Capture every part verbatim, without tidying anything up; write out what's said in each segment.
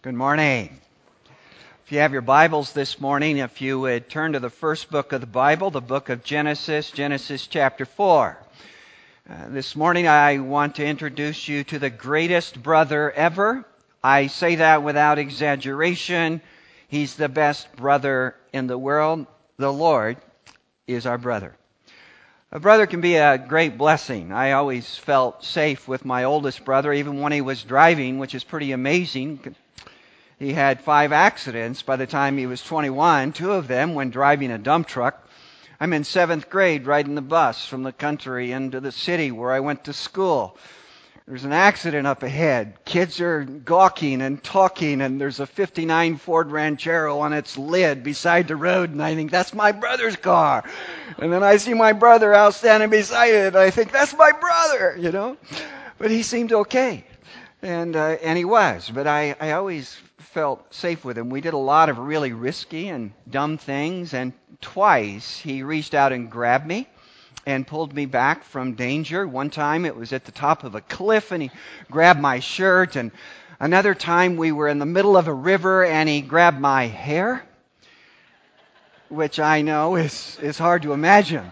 Good morning. If you have your Bibles this morning, if you would turn to the first book of the Bible, the book of Genesis, Genesis chapter four. Uh, this morning I want to introduce you to the greatest brother ever. I say that without exaggeration. He's the best brother in the world. The Lord is our brother. A brother can be a great blessing. I always felt safe with my oldest brother, even when he was driving, which is pretty amazing. He had five accidents by the time he was twenty-one, two of them when driving a dump truck. I'm in seventh grade riding the bus from the country into the city where I went to school. There's an accident up ahead. Kids are gawking and talking, and there's a fifty-nine Ford Ranchero on its lid beside the road, and I think, that's my brother's car. And then I see my brother out standing beside it, and I think, that's my brother, you know. But he seemed okay. And uh, and he was, but I, I always felt safe with him. We did a lot of really risky and dumb things, and twice he reached out and grabbed me and pulled me back from danger. One time it was at the top of a cliff, and he grabbed my shirt, and another time we were in the middle of a river, and he grabbed my hair, which I know is, is hard to imagine.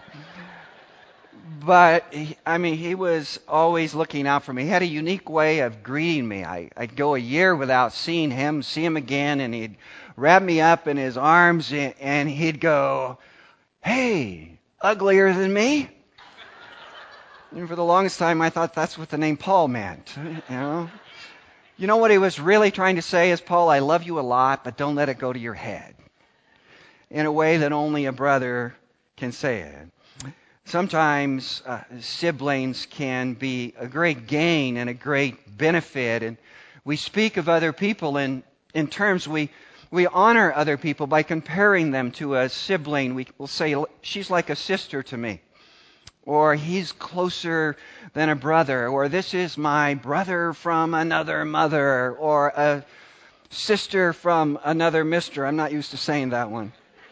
But, he, I mean, he was always looking out for me. He had a unique way of greeting me. I, I'd go a year without seeing him, see him again, and he'd wrap me up in his arms, and he'd go, "Hey, uglier than me?" And for the longest time, I thought that's what the name Paul meant. You know, you know what he was really trying to say is, "Paul, I love you a lot, but don't let it go to your head," in a way that only a brother can say it. Sometimes uh, siblings can be a great gain and a great benefit, and we speak of other people in, in terms we we honor other people by comparing them to a sibling. We will say, "She's like a sister to me," or "He's closer than a brother," or "This is my brother from another mother," or "A sister from another mister." I'm not used to saying that one.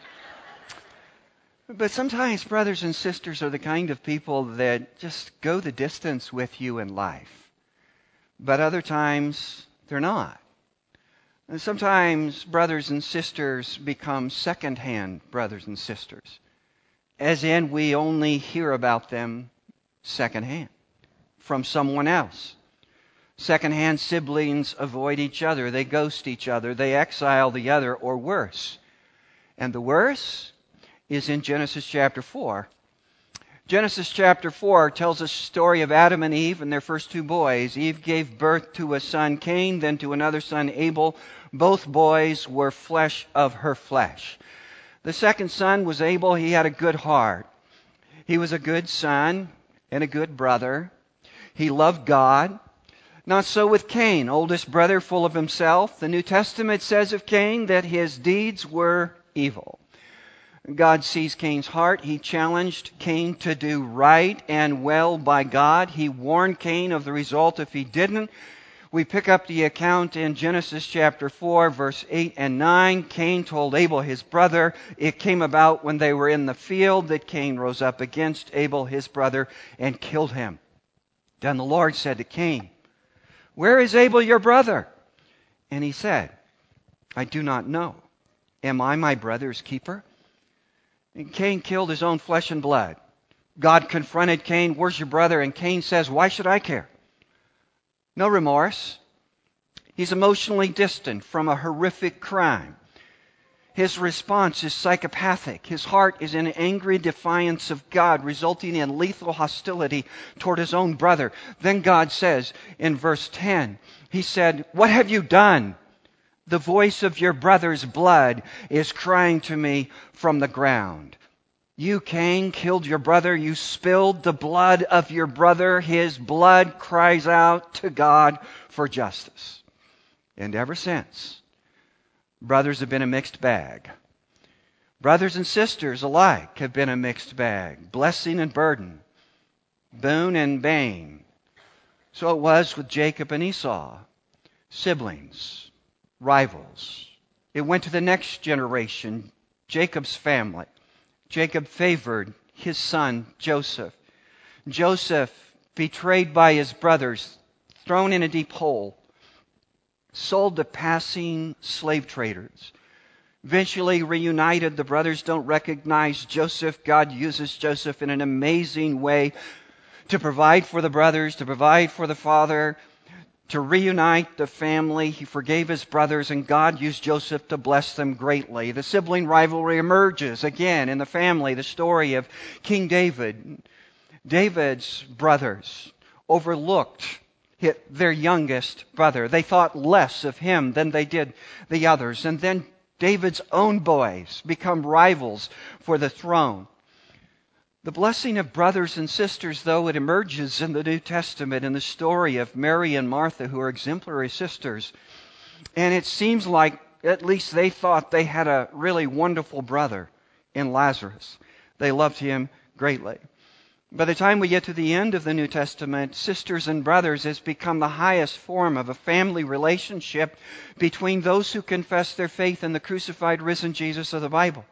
But sometimes brothers and sisters are the kind of people that just go the distance with you in life. But other times, they're not. And sometimes brothers and sisters become second-hand brothers and sisters, as in we only hear about them second-hand, from someone else. Second-hand siblings avoid each other. They ghost each other. They exile the other, or worse. And the worse is in Genesis chapter four. Genesis chapter four tells us the story of Adam and Eve and their first two boys. Eve gave birth to a son, Cain, then to another son, Abel. Both boys were flesh of her flesh. The second son was Abel. He had a good heart. He was a good son and a good brother. He loved God. Not so with Cain, oldest brother, full of himself. The New Testament says of Cain that his deeds were evil. God sees Cain's heart. He challenged Cain to do right and well by God. He warned Cain of the result if he didn't. We pick up the account in Genesis chapter four, verse eight and nine. Cain told Abel, his brother, it came about when they were in the field that Cain rose up against Abel, his brother, and killed him. Then the Lord said to Cain, "Where is Abel your brother?" And he said, "I do not know. Am I my brother's keeper?" And Cain killed his own flesh and blood. God confronted Cain, "Where's your brother?" And Cain says, "Why should I care?" No remorse. He's emotionally distant from a horrific crime. His response is psychopathic. His heart is in angry defiance of God, resulting in lethal hostility toward his own brother. Then God says in verse ten, He said, "What have you done? The voice of your brother's blood is crying to me from the ground. You, Cain, killed your brother. You spilled the blood of your brother. His blood cries out to God for justice." And ever since, brothers have been a mixed bag. Brothers and sisters alike have been a mixed bag. Blessing and burden. Boon and bane. So it was with Jacob and Esau. Siblings. Rivals. It went to the next generation, Jacob's family. Jacob favored his son, Joseph. Joseph, betrayed by his brothers, thrown in a deep hole. sold to passing slave traders. Eventually reunited, the brothers don't recognize Joseph. God uses Joseph in an amazing way to provide for the brothers, to provide for the father, to reunite the family. He forgave his brothers, and God used Joseph to bless them greatly. The sibling rivalry emerges again in the family. The story of King David. David's brothers overlooked their youngest brother. They thought less of him than they did the others. And then David's own boys become rivals for the throne. The blessing of brothers and sisters, though, it emerges in the New Testament in the story of Mary and Martha, who are exemplary sisters. And it seems like at least they thought they had a really wonderful brother in Lazarus. They loved him greatly. By the time we get to the end of the New Testament, sisters and brothers has become the highest form of a family relationship between those who confess their faith in the crucified, risen Jesus of the Bible.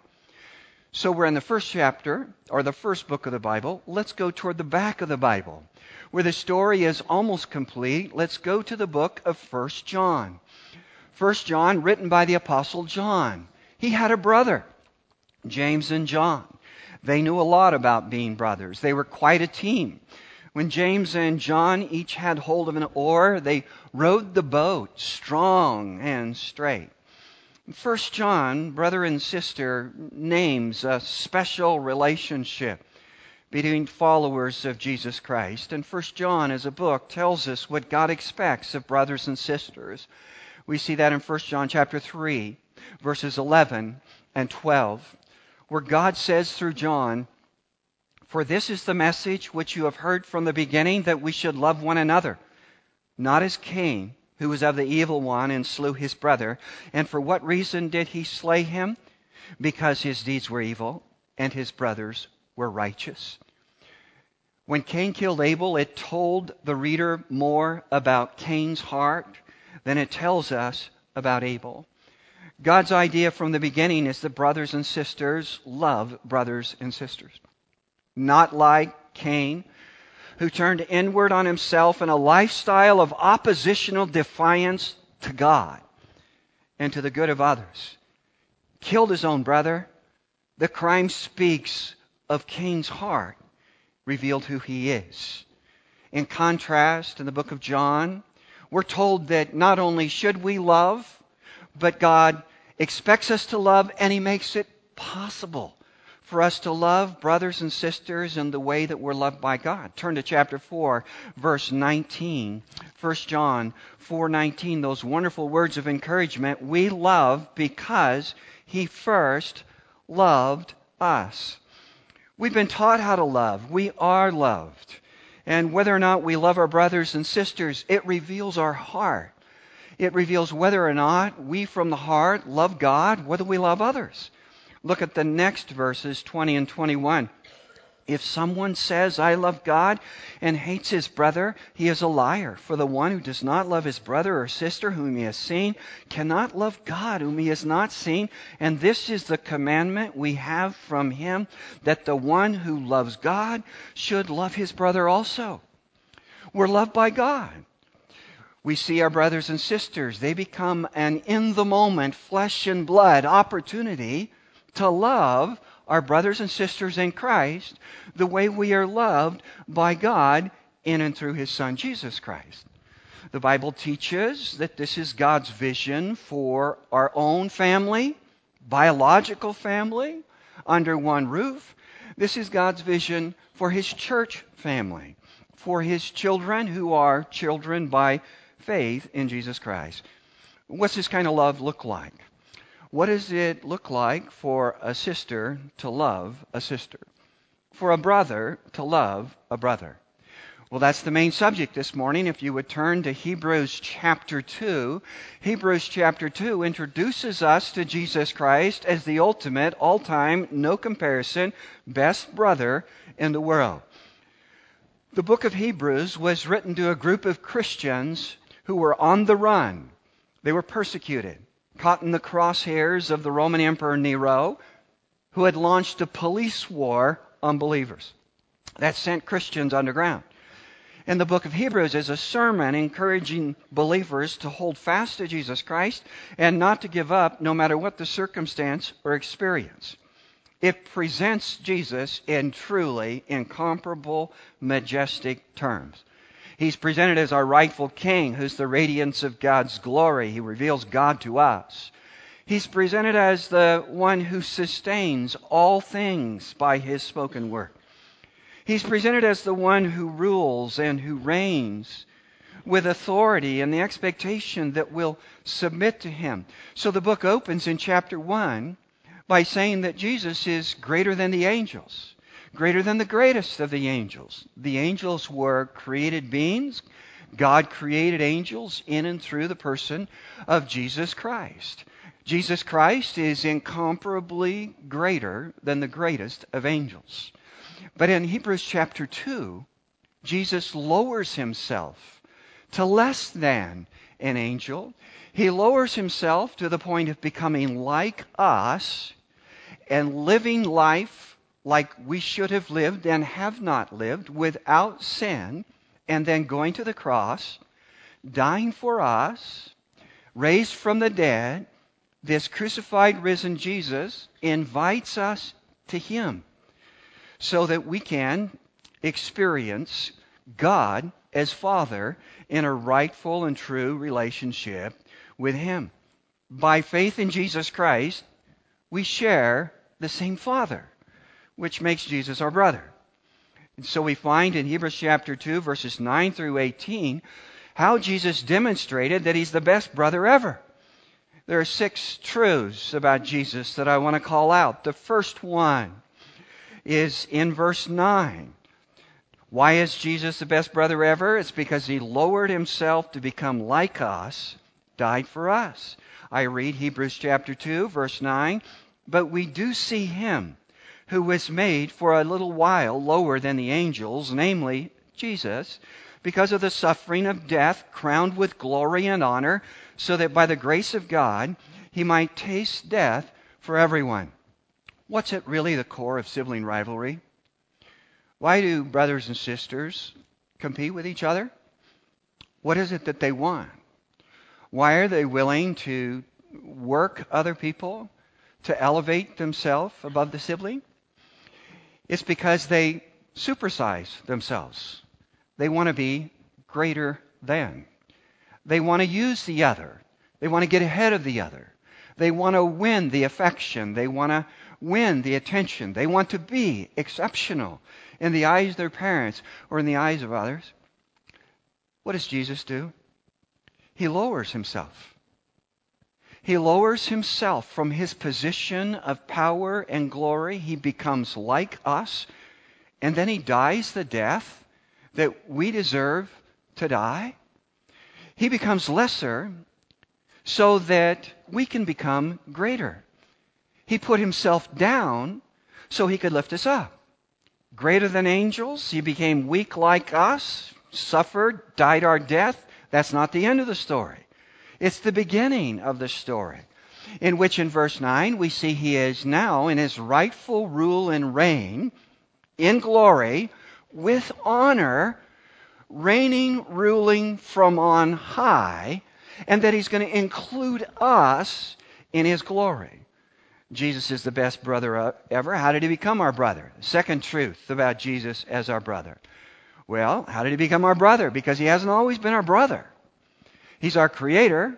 So we're in the first chapter, or the first book of the Bible. Let's go toward the back of the Bible, where the story is almost complete. Let's go to the book of First John. First John, written by the Apostle John. He had a brother, James and John. They knew a lot about being brothers. They were quite a team. When James and John each had hold of an oar, they rowed the boat strong and straight. First John, brother and sister, names a special relationship between followers of Jesus Christ. And First John, as a book, tells us what God expects of brothers and sisters. We see that in First John chapter three, verses eleven and twelve. Where God says through John, "For this is the message which you have heard from the beginning, that we should love one another, not as Cain, who was of the evil one and slew his brother. And for what reason did he slay him? Because his deeds were evil and his brothers were righteous." When Cain killed Abel, it told the reader more about Cain's heart than it tells us about Abel. God's idea from the beginning is that brothers and sisters love brothers and sisters. Not like Cain, who turned inward on himself in a lifestyle of oppositional defiance to God and to the good of others. Killed his own brother. The crime speaks of Cain's heart, revealed who he is. In contrast, in the book of John, we're told that not only should we love, but God expects us to love, and He makes it possible for us to love brothers and sisters in the way that we're loved by God. Turn to chapter four, verse nineteen. First John four nineteen, those wonderful words of encouragement. We love because He first loved us. We've been taught how to love. We are loved. And whether or not we love our brothers and sisters, it reveals our heart. It reveals whether or not we from the heart love God, whether we love others. Look at the next verses, twenty and twenty-one. If someone says, "I love God," and hates his brother, he is a liar. For the one who does not love his brother or sister whom he has seen cannot love God whom he has not seen. And this is the commandment we have from Him, that the one who loves God should love his brother also. We're loved by God. We see our brothers and sisters. They become an in-the-moment, flesh and blood opportunity to love our brothers and sisters in Christ the way we are loved by God in and through His Son, Jesus Christ. The Bible teaches that this is God's vision for our own family, biological family, under one roof. This is God's vision for His church family, for His children who are children by faith in Jesus Christ. What's this kind of love look like? What does it look like for a sister to love a sister? For a brother to love a brother? Well, that's the main subject this morning. If you would turn to Hebrews chapter two. Hebrews chapter two introduces us to Jesus Christ as the ultimate, all-time, no comparison, best brother in the world. The book of Hebrews was written to a group of Christians who were on the run. They were persecuted, caught in the crosshairs of the Roman Emperor Nero, who had launched a police war on believers that sent Christians underground. And the book of Hebrews is a sermon encouraging believers to hold fast to Jesus Christ and not to give up no matter what the circumstance or experience. It presents Jesus in truly incomparable, majestic terms. He's presented as our rightful King, who's the radiance of God's glory. He reveals God to us. He's presented as the one who sustains all things by His spoken word. He's presented as the one who rules and who reigns with authority and the expectation that we'll submit to Him. So the book opens in chapter one by saying that Jesus is greater than the angels, greater than the greatest of the angels. The angels were created beings. God created angels in and through the person of Jesus Christ. Jesus Christ is incomparably greater than the greatest of angels. But in Hebrews chapter two, Jesus lowers Himself to less than an angel. He lowers Himself to the point of becoming like us and living life like we should have lived and have not lived, without sin, and then going to the cross, dying for us, raised from the dead. This crucified, risen Jesus invites us to Him so that we can experience God as Father in a rightful and true relationship with Him. By faith in Jesus Christ, we share the same Father, which makes Jesus our brother. And so we find in Hebrews chapter two, verses nine through eighteen, how Jesus demonstrated that He's the best brother ever. There are six truths about Jesus that I want to call out. The first one is in verse nine. Why is Jesus the best brother ever? It's because He lowered Himself to become like us, died for us. I read Hebrews chapter two, verse nine, but we do see Him who was made for a little while lower than the angels, namely Jesus, because of the suffering of death, crowned with glory and honor, so that by the grace of God He might taste death for everyone. What's at really the core of sibling rivalry? Why do brothers and sisters compete with each other? What is it that they want? Why are they willing to work other people to elevate themselves above the sibling? It's because they supersize themselves. They want to be greater than. They want to use the other. They want to get ahead of the other. They want to win the affection. They want to win the attention. They want to be exceptional in the eyes of their parents or in the eyes of others. What does Jesus do? He lowers Himself. He lowers Himself from His position of power and glory. He becomes like us, and then He dies the death that we deserve to die. He becomes lesser so that we can become greater. He put Himself down so He could lift us up. Greater than angels, He became weak like us, suffered, died our death. That's not the end of the story. It's the beginning of the story, in which in verse nine we see He is now in His rightful rule and reign in glory with honor, reigning, ruling from on high, and that He's going to include us in His glory. Jesus is the best brother ever. How did He become our brother? Second truth about Jesus as our brother. Well, how did He become our brother? Because He hasn't always been our brother. He's our Creator.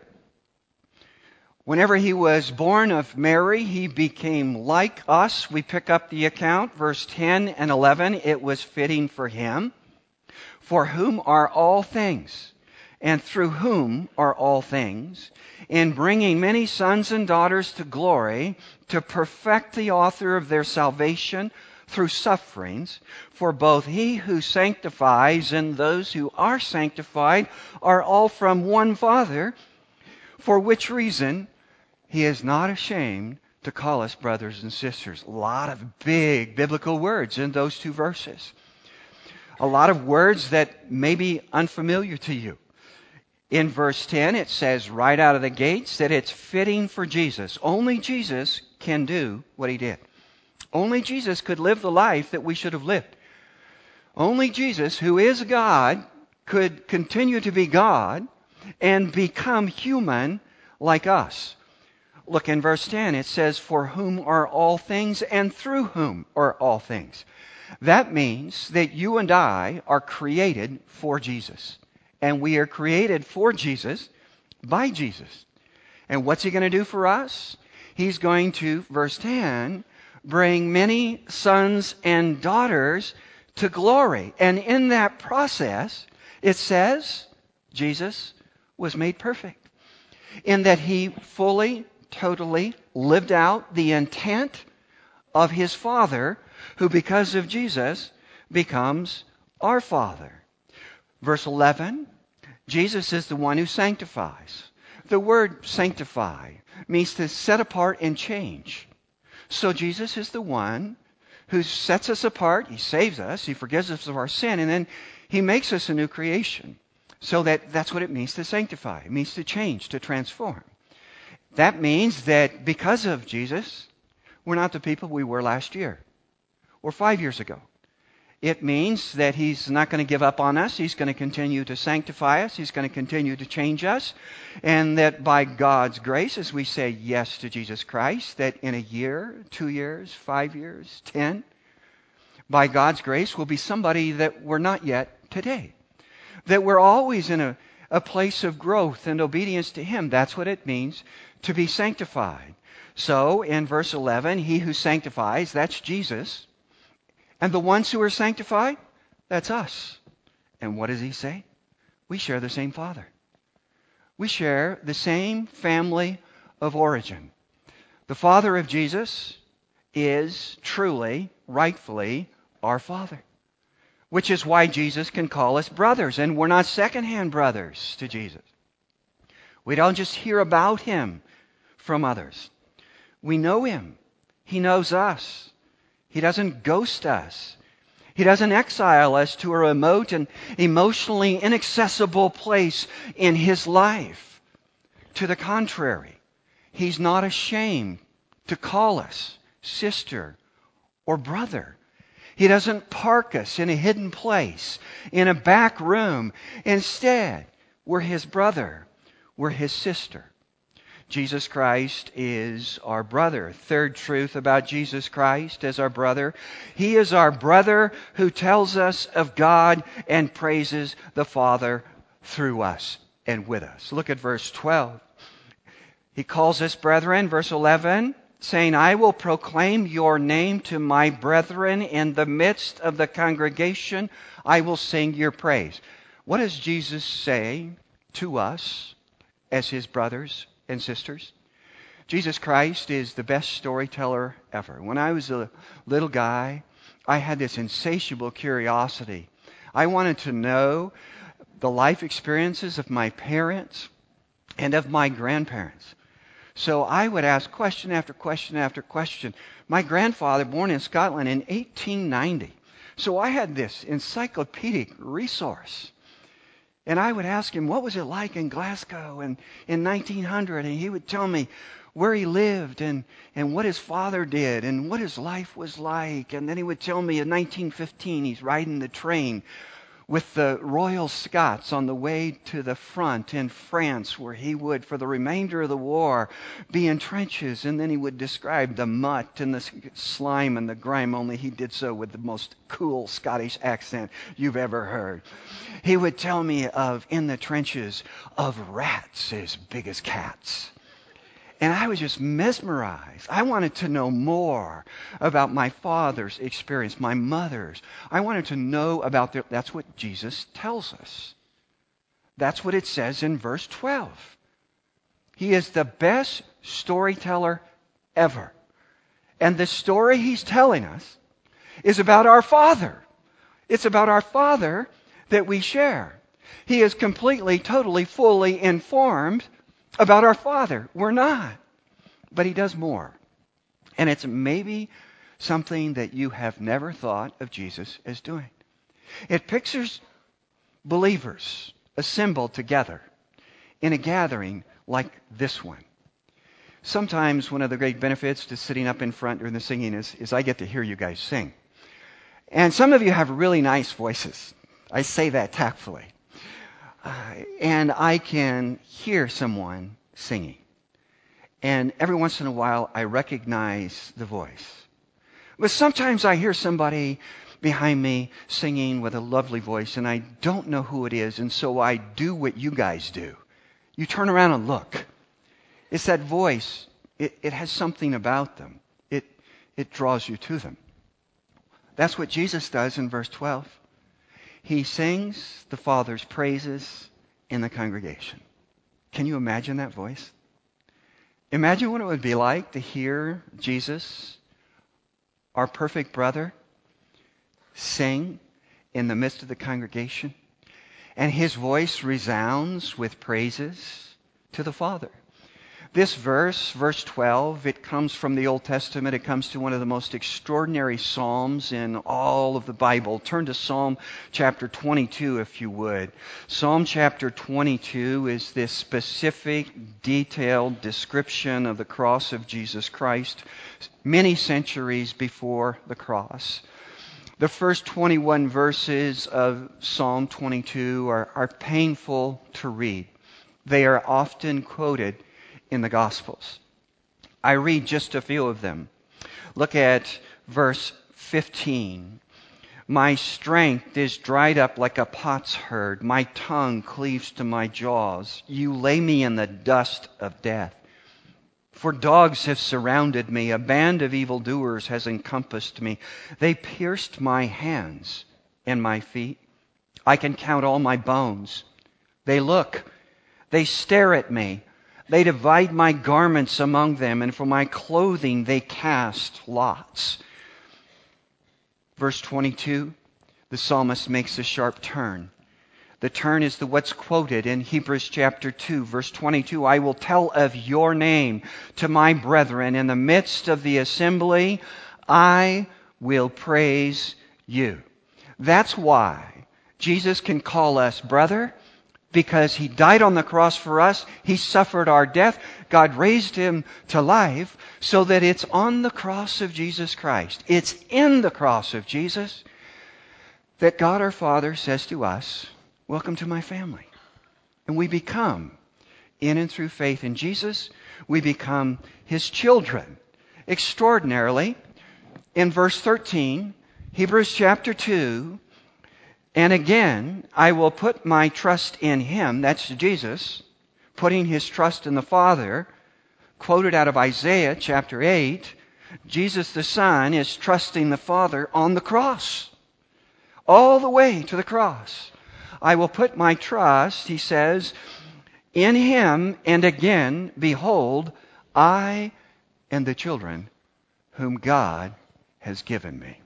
Whenever He was born of Mary, He became like us. We pick up the account, verse ten and eleven. It was fitting for Him, for whom are all things, and through whom are all things, in bringing many sons and daughters to glory, to perfect the author of their salvation through sufferings. For both He who sanctifies and those who are sanctified are all from one Father, for which reason He is not ashamed to call us brothers and sisters. A lot of big biblical words in those two verses. A lot of words that may be unfamiliar to you. In verse ten, it says right out of the gates that it's fitting for Jesus. Only Jesus can do what He did. Only Jesus could live the life that we should have lived. Only Jesus, who is God, could continue to be God and become human like us. Look in verse ten. It says, for whom are all things and through whom are all things. That means that you and I are created for Jesus. And we are created for Jesus by Jesus. And what's he going to do for us? He's going to, verse ten, bring many sons and daughters to glory. And in that process, it says, Jesus was made perfect. In that he fully, totally lived out the intent of his Father, who because of Jesus becomes our Father. Verse eleven, Jesus is the one who sanctifies. The word sanctify means to set apart and change. So Jesus is the one who sets us apart. He saves us. He forgives us of our sin. And then he makes us a new creation. So that, that's what it means to sanctify. It means to change, to transform. That means that because of Jesus, we're not the people we were last year or five years ago. It means that he's not going to give up on us. He's going to continue to sanctify us. He's going to continue to change us. And that by God's grace, as we say yes to Jesus Christ, that in a year, two years, five years, ten, by God's grace, we'll be somebody that we're not yet today. That we're always in a, a place of growth and obedience to him. That's what it means to be sanctified. So in verse eleven, he who sanctifies, that's Jesus. And the ones who are sanctified, that's us. And what does he say? We share the same Father. We share the same family of origin. The Father of Jesus is truly, rightfully, our Father. Which is why Jesus can call us brothers. And we're not secondhand brothers to Jesus. We don't just hear about him from others. We know him. He knows us. He doesn't ghost us. He doesn't exile us to a remote and emotionally inaccessible place in his life. To the contrary, he's not ashamed to call us sister or brother. He doesn't park us in a hidden place, in a back room. Instead, we're his brother. We're his sister. Jesus Christ is our brother. Third truth about Jesus Christ as our brother. He is our brother who tells us of God and praises the Father through us and with us. Look at verse twelve. He calls us brethren, verse eleven, saying, I will proclaim your name to my brethren in the midst of the congregation. I will sing your praise. What does Jesus say to us as his brothers and sisters? Jesus Christ is the best storyteller ever. When I was a little guy, I had this insatiable curiosity. I wanted to know the life experiences of my parents and of my grandparents. So I would ask question after question after question. My grandfather, born in Scotland in eighteen ninety. So I had this encyclopedic resource. And I would ask him, what was it like in Glasgow in, in nineteen hundred? And he would tell me where he lived and, and what his father did and what his life was like. And then he would tell me in nineteen fifteen he's riding the train with the Royal Scots on the way to the front in France, where he would, for the remainder of the war, be in trenches. And then he would describe the muck and the slime and the grime, only he did so with the most cool Scottish accent you've ever heard. He would tell me of, in the trenches, of rats as big as cats. And I was just mesmerized. I wanted to know more about my father's experience, my mother's. I wanted to know about their... That's what Jesus tells us. That's what it says in verse twelve. He is the best storyteller ever. And the story he's telling us is about our Father. It's about our Father that we share. He is completely, totally, fully informed about our Father. We're not. But he does more. And it's maybe something that you have never thought of Jesus as doing. It pictures believers assembled together in a gathering like this one. Sometimes one of the great benefits to sitting up in front during the singing is, is I get to hear you guys sing. And some of you have really nice voices. I say that tactfully. uh, and I can hear someone singing. And every once in a while, I recognize the voice. But sometimes I hear somebody behind me singing with a lovely voice, and I don't know who it is, and so I do what you guys do. You turn around and look. It's that voice. It, it has something about them. It, it draws you to them. That's what Jesus does in verse twelve. He sings the Father's praises in the congregation. Can you imagine that voice? Imagine what it would be like to hear Jesus, our perfect brother, sing in the midst of the congregation, and his voice resounds with praises to the Father. This verse, verse twelve, it comes from the Old Testament. It comes to one of the most extraordinary psalms in all of the Bible. Turn to Psalm chapter twenty-two, if you would. Psalm chapter twenty-two is this specific, detailed description of the cross of Jesus Christ many centuries before the cross. The first twenty-one verses of Psalm twenty-two are, are painful to read. They are often quoted in the Gospels. I read just a few of them. Look at verse fifteen. My strength is dried up like a potsherd. My tongue cleaves to my jaws. You lay me in the dust of death. For dogs have surrounded me. A band of evildoers has encompassed me. They pierced my hands and my feet. I can count all my bones. They look. They stare at me. They divide my garments among them, and for my clothing they cast lots. Verse twenty-two, the psalmist makes a sharp turn. The turn is the what's quoted in Hebrews chapter two, verse twenty-two. I will tell of your name to my brethren. In the midst of the assembly, I will praise you. That's why Jesus can call us brother, because he died on the cross for us. He suffered our death. God raised him to life so that it's on the cross of Jesus Christ. It's in the cross of Jesus that God our Father says to us, welcome to my family. And we become, in and through faith in Jesus, we become his children. Extraordinarily, in verse thirteen, Hebrews chapter two, and again, I will put my trust in him, that's Jesus, putting his trust in the Father, quoted out of Isaiah chapter eight. Jesus the Son is trusting the Father on the cross, all the way to the cross. I will put my trust, he says, in him, and again, behold, I and the children whom God has given me.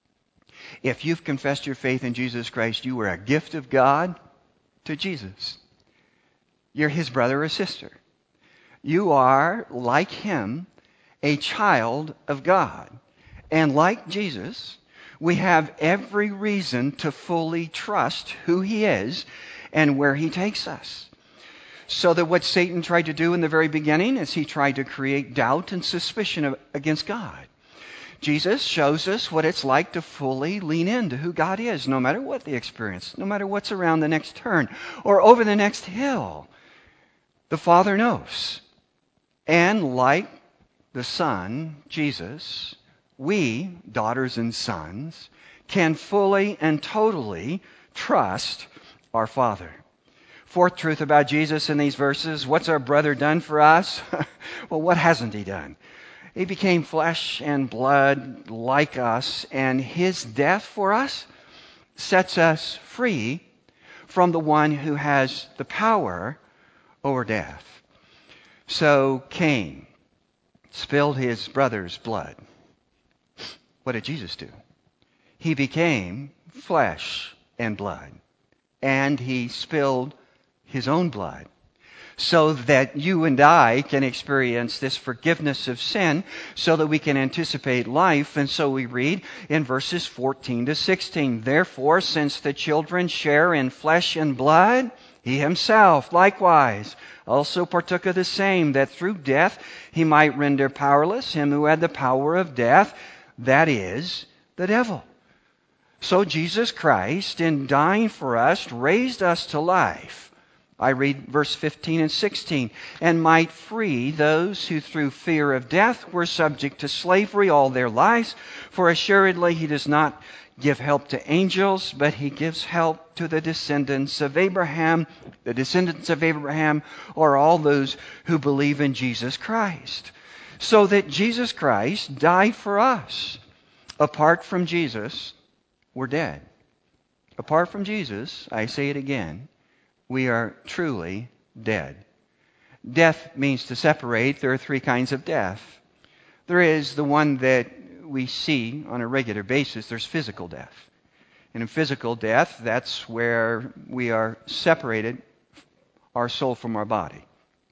If you've confessed your faith in Jesus Christ, you are a gift of God to Jesus. You're his brother or sister. You are, like him, a child of God. And like Jesus, we have every reason to fully trust who he is and where he takes us. So that what Satan tried to do in the very beginning is he tried to create doubt and suspicion of, against God. Jesus shows us what it's like to fully lean into who God is, no matter what the experience, no matter what's around the next turn or over the next hill. The Father knows. And like the Son, Jesus, we, daughters and sons, can fully and totally trust our Father. Fourth truth about Jesus in these verses, what's our brother done for us? Well, what hasn't he done? He became flesh and blood like us, and his death for us sets us free from the one who has the power over death. So Cain spilled his brother's blood. What did Jesus do? He became flesh and blood, and he spilled his own blood, so that you and I can experience this forgiveness of sin, so that we can anticipate life. And so we read in verses fourteen to sixteen, therefore, since the children share in flesh and blood, he himself likewise also partook of the same, that through death he might render powerless him who had the power of death, that is, the devil. So Jesus Christ, in dying for us, raised us to life I read verse fifteen and sixteen, and might free those who through fear of death were subject to slavery all their lives. For assuredly he does not give help to angels, but he gives help to the descendants of Abraham. The descendants of Abraham are all those who believe in Jesus Christ. So that Jesus Christ died for us. Apart from Jesus, we're dead. Apart from Jesus, I say it again, we are truly dead. Death means to separate. There are three kinds of death. There is the one that we see on a regular basis. There's physical death. And in physical death, that's where we are separated, our soul from our body.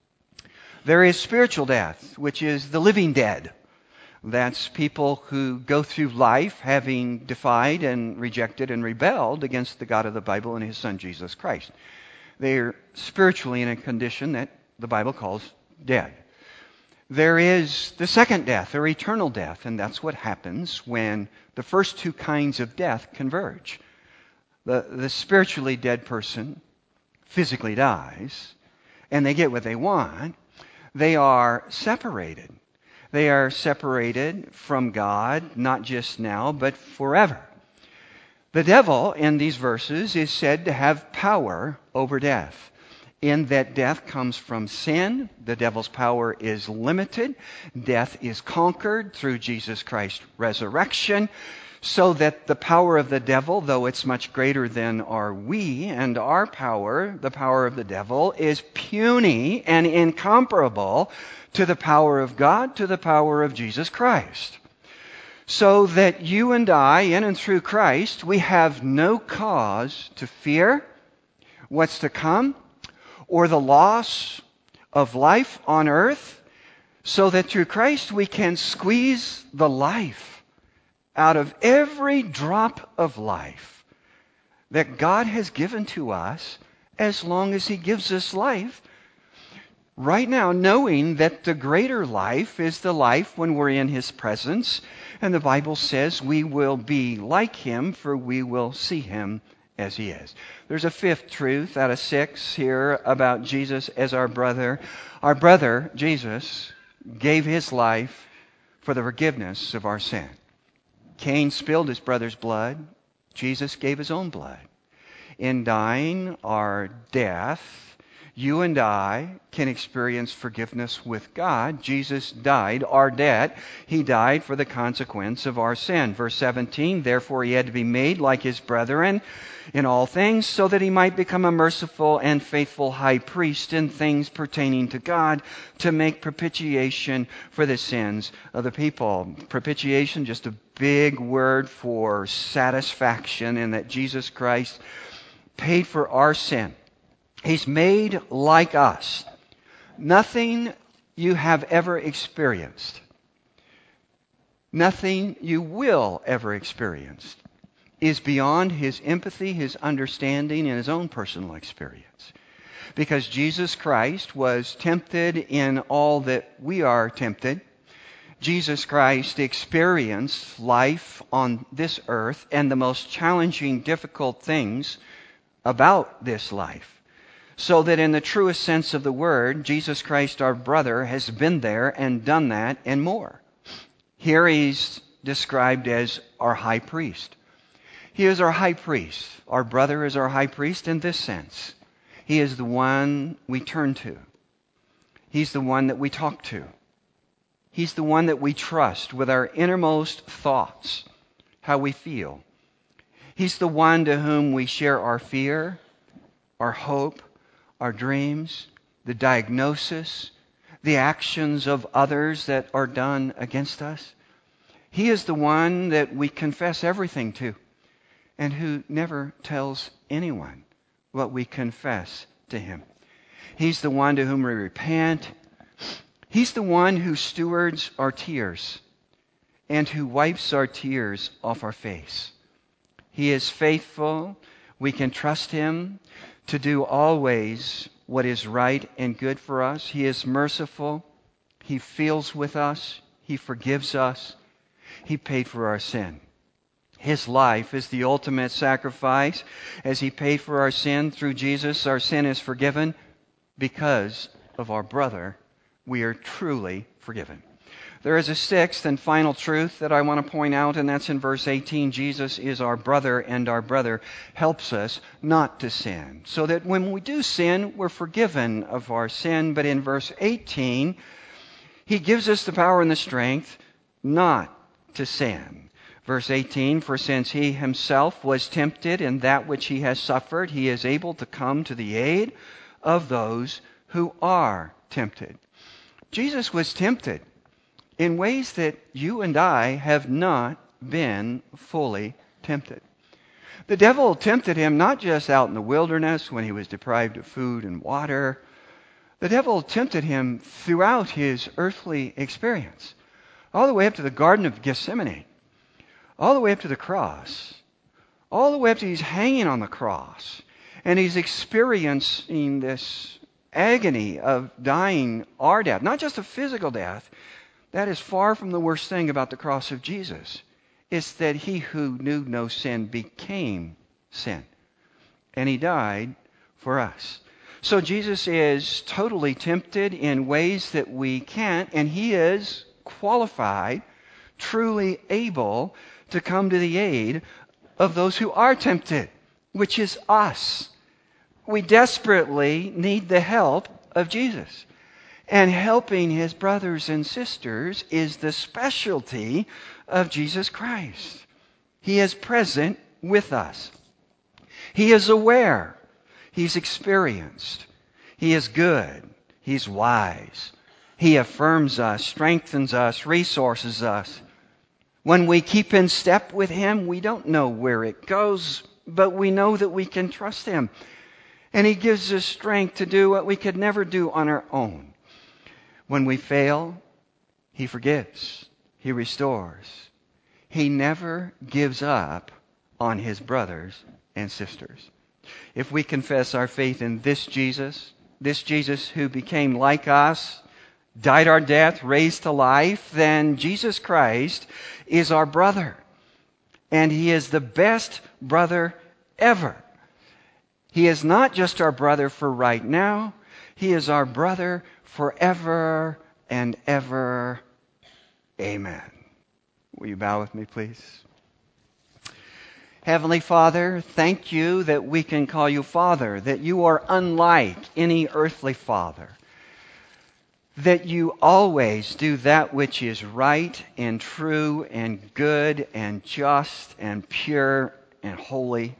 There is spiritual death, which is the living dead. That's people who go through life having defied and rejected and rebelled against the God of the Bible and His Son, Jesus Christ. They are spiritually in a condition that the Bible calls dead. There is the second death, or eternal death, and that's what happens when the first two kinds of death converge. The, the spiritually dead person physically dies, and they get what they want. They are separated. They are separated from God, not just now, but forever. The devil, in these verses, is said to have power over death. In that death comes from sin. The devil's power is limited. Death is conquered through Jesus Christ's resurrection, so that the power of the devil, though it's much greater than are we and our power, the power of the devil is puny and incomparable to the power of God, to the power of Jesus Christ. So that you and I, in and through Christ, we have no cause to fear what's to come or the loss of life on earth, so that through Christ we can squeeze the life out of every drop of life that God has given to us, as long as He gives us life. Right now, knowing that the greater life is the life when we're in His presence. And the Bible says we will be like Him, for we will see Him as He is. There's a fifth truth out of six here about Jesus as our brother. Our brother, Jesus, gave His life for the forgiveness of our sin. Cain spilled his brother's blood. Jesus gave His own blood. In dying our death, you and I can experience forgiveness with God. Jesus died our debt. He died for the consequence of our sin. Verse seventeen, therefore He had to be made like His brethren in all things, so that He might become a merciful and faithful high priest in things pertaining to God, to make propitiation for the sins of the people. Propitiation, just a big word for satisfaction, in that Jesus Christ paid for our sin. He's made like us. Nothing you have ever experienced, nothing you will ever experience, is beyond His empathy, His understanding, and His own personal experience. Because Jesus Christ was tempted in all that we are tempted. Jesus Christ experienced life on this earth and the most challenging, difficult things about this life. So that in the truest sense of the word, Jesus Christ, our brother, has been there and done that and more. Here He's described as our high priest. He is our high priest. Our brother is our high priest in this sense. He is the one we turn to. He's the one that we talk to. He's the one that we trust with our innermost thoughts, how we feel. He's the one to whom we share our fear, our hope, our dreams, the diagnosis, the actions of others that are done against us. He is the one that we confess everything to, and who never tells anyone what we confess to Him. He's the one to whom we repent. He's the one who stewards our tears and who wipes our tears off our face. He is faithful. We can trust Him to do always what is right and good for us. He is merciful. He feels with us. He forgives us. He paid for our sin. His life is the ultimate sacrifice. As He paid for our sin through Jesus, our sin is forgiven. Because of our brother, we are truly forgiven. There is a sixth and final truth that I want to point out, and that's in verse eighteen. Jesus is our brother, and our brother helps us not to sin. So that when we do sin, we're forgiven of our sin. But in verse eighteen, He gives us the power and the strength not to sin. Verse eighteen, for since He Himself was tempted in that which He has suffered, He is able to come to the aid of those who are tempted. Jesus was tempted in ways that you and I have not been fully tempted. The devil tempted Him not just out in the wilderness when He was deprived of food and water. The devil tempted Him throughout His earthly experience, all the way up to the Garden of Gethsemane, all the way up to the cross, all the way up to He's hanging on the cross, and He's experiencing this agony of dying our death, not just a physical death. That is far from the worst thing about the cross of Jesus. It's that He who knew no sin became sin, and He died for us. So Jesus is totally tempted in ways that we can't, and He is qualified, truly able to come to the aid of those who are tempted, which is us. We desperately need the help of Jesus. And helping His brothers and sisters is the specialty of Jesus Christ. He is present with us. He is aware. He's experienced. He is good. He's wise. He affirms us, strengthens us, resources us. When we keep in step with Him, we don't know where it goes, but we know that we can trust Him. And He gives us strength to do what we could never do on our own. When we fail, He forgives. He restores. He never gives up on His brothers and sisters. If we confess our faith in this Jesus, this Jesus who became like us, died our death, raised to life, then Jesus Christ is our brother. And He is the best brother ever. He is not just our brother for right now. He is our brother forever and ever. Amen. Will you bow with me, please? Heavenly Father, thank You that we can call You Father, that You are unlike any earthly father, that You always do that which is right and true and good and just and pure and holy.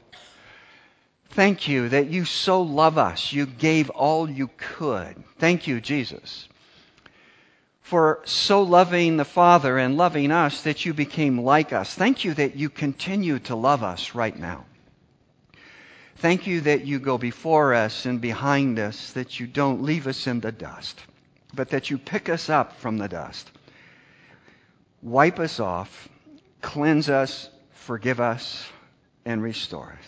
Thank You that You so love us. You gave all You could. Thank You, Jesus, for so loving the Father and loving us that You became like us. Thank You that You continue to love us right now. Thank You that You go before us and behind us, that You don't leave us in the dust, but that You pick us up from the dust. Wipe us off, cleanse us, forgive us, and restore us.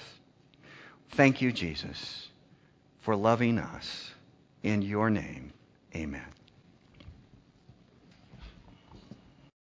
Thank You, Jesus, for loving us. In Your name, amen.